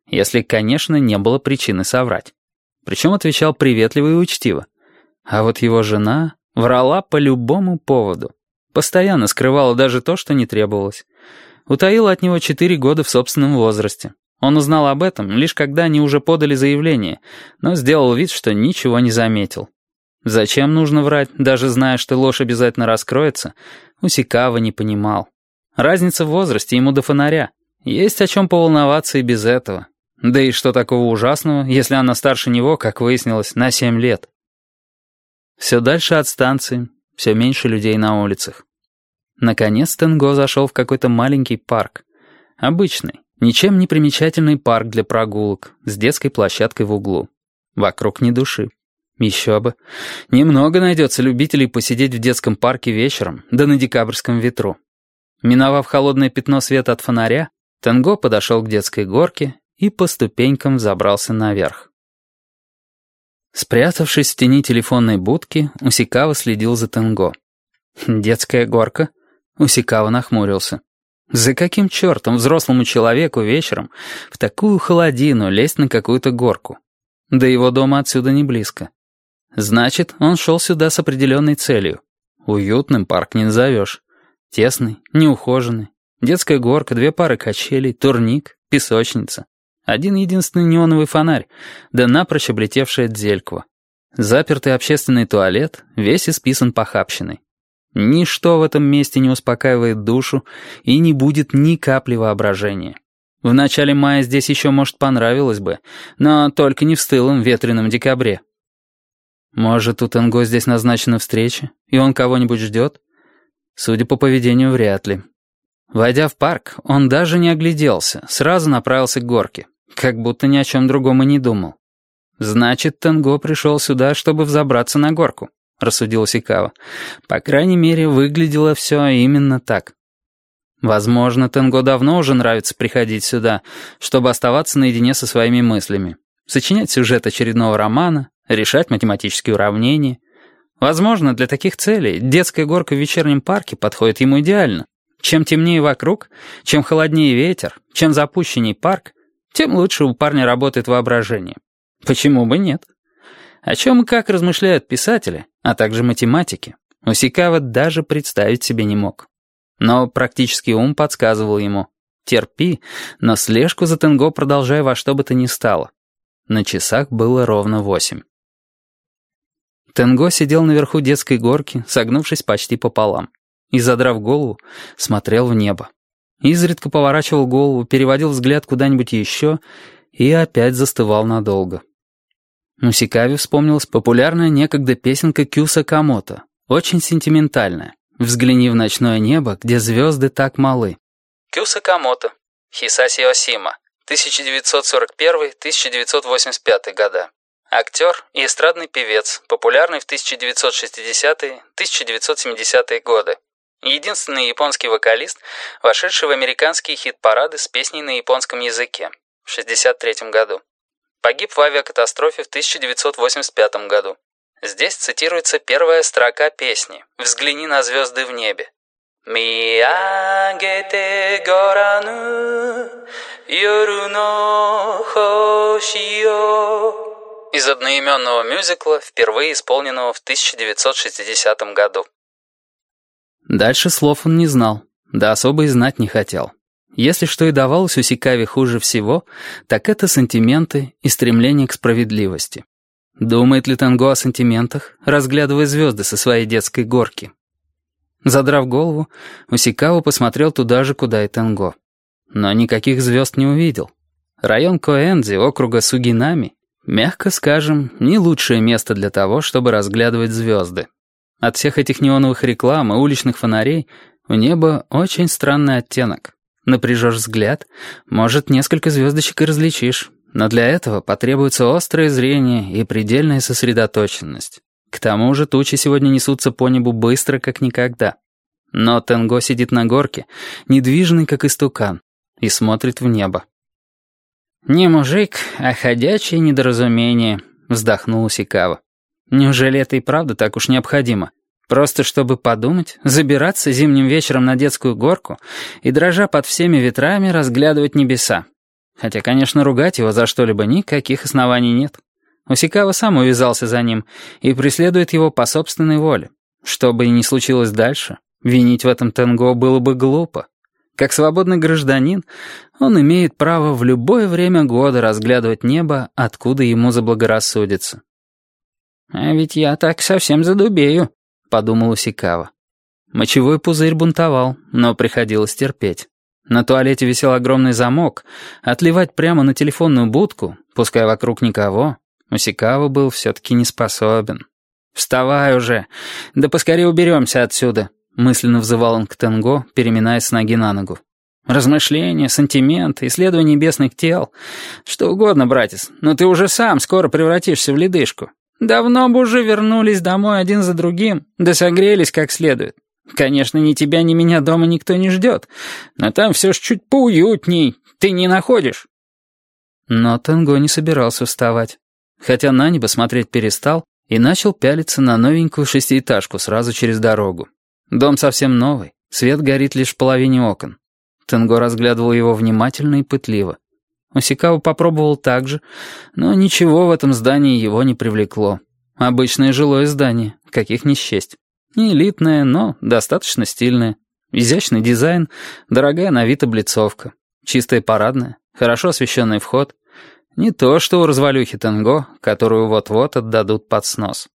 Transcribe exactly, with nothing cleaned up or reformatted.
Если, конечно, не было причины соврать. Причем отвечал приветливо и учтиво. А вот его жена врала по любому поводу. Постоянно скрывала даже то, что не требовалось. Утаила от него четыре года в собственном возрасте. Он узнал об этом, лишь когда они уже подали заявление, но сделал вид, что ничего не заметил. Зачем нужно врать, даже зная, что ложь обязательно раскроется, Усикава не понимал. Разница в возрасте ему до фонаря. Есть о чем поволноваться и без этого. Да и что такого ужасного, если она старше него, как выяснилось, на семь лет. Все дальше от станции, все меньше людей на улицах. Наконец Тенго зашел в какой-то маленький парк. Обычный, ничем не примечательный парк для прогулок, с детской площадкой в углу. Вокруг ни души. Еще бы. Немного найдется любителей посидеть в детском парке вечером, да на декабрьском ветру. Миновав холодное пятно света от фонаря, Тенго подошел к детской горке и по ступенькам взобрался наверх. Спрятавшись в тени телефонной будки, Усикава следил за Тенго. «Детская горка?» Усикава нахмурился. «За каким чертом взрослому человеку вечером в такую холодину лезть на какую-то горку? До его дома отсюда не близко. Значит, он шел сюда с определенной целью. Уютным парк не назовешь. Тесный, неухоженный. Детская горка, две пары качелей, турник, песочница. Один единственный неоновый фонарь, да напрочь облетевшая дзельква. Запертый общественный туалет, весь исписан похабщиной. Ничто в этом месте не успокаивает душу и не будет ни капли воображения. В начале мая здесь еще, может, понравилось бы, но только не в стылом ветреном декабре. Может, у Тенго здесь назначена встреча, и он кого-нибудь ждет? Судя по поведению, вряд ли. Войдя в парк, он даже не огляделся, сразу направился к горке, как будто ни о чем другом и не думал. «Значит, Тенго пришел сюда, чтобы взобраться на горку», — рассудил Усикава. По крайней мере, выглядело все именно так. Возможно, Тенго давно уже нравится приходить сюда, чтобы оставаться наедине со своими мыслями, сочинять сюжет очередного романа, решать математические уравнения. Возможно, для таких целей детская горка в вечернем парке подходит ему идеально. Чем темнее вокруг, чем холоднее ветер, чем запущенней парк, тем лучше у парня работает воображение. Почему бы нет? О чем и как размышляют писатели, а также математики, Усикава даже представить себе не мог. Но практический ум подсказывал ему: терпи, но слежку за Тенго продолжай во что бы то ни стало. На часах было ровно восемь. Тенго сидел наверху детской горки, согнувшись почти пополам, и, задрав голову, смотрел в небо. Изредка поворачивал голову, переводил взгляд куда-нибудь еще и опять застывал надолго. Усикаве вспомнилась популярная некогда песенка Кю Сакамото, очень сентиментальная. «Взгляни в ночное небо, где звезды так малы». Кю Сакамото, Хисаси Осима, тысяча девятьсот сорок первый — тысяча девятьсот восемьдесят пятый года. Актер и эстрадный певец, популярный в тысяча девятьсот шестидесятые — тысяча девятьсот семидесятые годы. Единственный японский вокалист, вошедший в американские хит-парады с песней на японском языке в шестьдесят третьем году. Погиб в авиакатастрофе в тысяча девятьсот восемьдесят пятом году. Здесь цитируется первая строка песни «Взгляни на звезды в небе». «Миагете горану йору но хошио» из одноименного мюзикла, впервые исполненного в тысяча девятьсот шестидесятом году. Дальше слов он не знал, да особо и знать не хотел. Если что и давалось Усикаве хуже всего, так это сантименты и стремление к справедливости. Думает ли Тенго о сантиментах, разглядывая звезды со своей детской горки? Задрав голову, Усикава посмотрел туда же, куда и Тенго. Но никаких звезд не увидел. Район Коэнзи, округа Сугинами, мягко скажем, не лучшее место для того, чтобы разглядывать звезды. От всех этих неоновых реклам и уличных фонарей у неба очень странный оттенок. Напряжешь взгляд, может, несколько звездочек и различишь, но для этого потребуется острое зрение и предельная сосредоточенность. К тому же тучи сегодня несутся по небу быстро, как никогда. Но Тенго сидит на горке, недвижный, как истукан, и смотрит в небо. «Не мужик, а ходячее недоразумение», — вздохнул Усикава. «Неужели это и правда так уж необходимо? Просто чтобы подумать, забираться зимним вечером на детскую горку и, дрожа под всеми ветрами, разглядывать небеса. Хотя, конечно, ругать его за что-либо никаких оснований нет. Усикава сам увязался за ним и преследует его по собственной воле. Что бы ни случилось дальше, винить в этом Тенго было бы глупо. Как свободный гражданин, он имеет право в любое время года разглядывать небо, откуда ему заблагорассудится. «А ведь я так совсем задубею», — подумал Усикава. Мочевой пузырь бунтовал, но приходилось терпеть. На туалете висел огромный замок. Отливать прямо на телефонную будку, пускай вокруг никого, Усикава был все-таки не способен. «Вставай уже! Да поскорее уберемся отсюда!» — мысленно взывал он к Тенго, переминаясь с ноги на ногу. «Размышления, сантименты, исследование небесных тел. Что угодно, братец, но ты уже сам скоро превратишься в ледышку. Давно бы уже вернулись домой один за другим, да согрелись как следует. Конечно, ни тебя, ни меня дома никто не ждет, но там все ж чуть поуютней, ты не находишь?» Но Тенго не собирался вставать. Хотя на небо смотреть перестал и начал пялиться на новенькую шестиэтажку сразу через дорогу. Дом совсем новый, свет горит лишь в половине окон. Тенго разглядывал его внимательно и пытливо. Усикава попробовал так же, но ничего в этом здании его не привлекло. Обычное жилое здание, каких не счесть. Не элитное, но достаточно стильное. Изящный дизайн, дорогая на вид облицовка. Чистая парадная, хорошо освещенный вход. Не то, что у развалюхи Тенго, которую вот-вот отдадут под снос.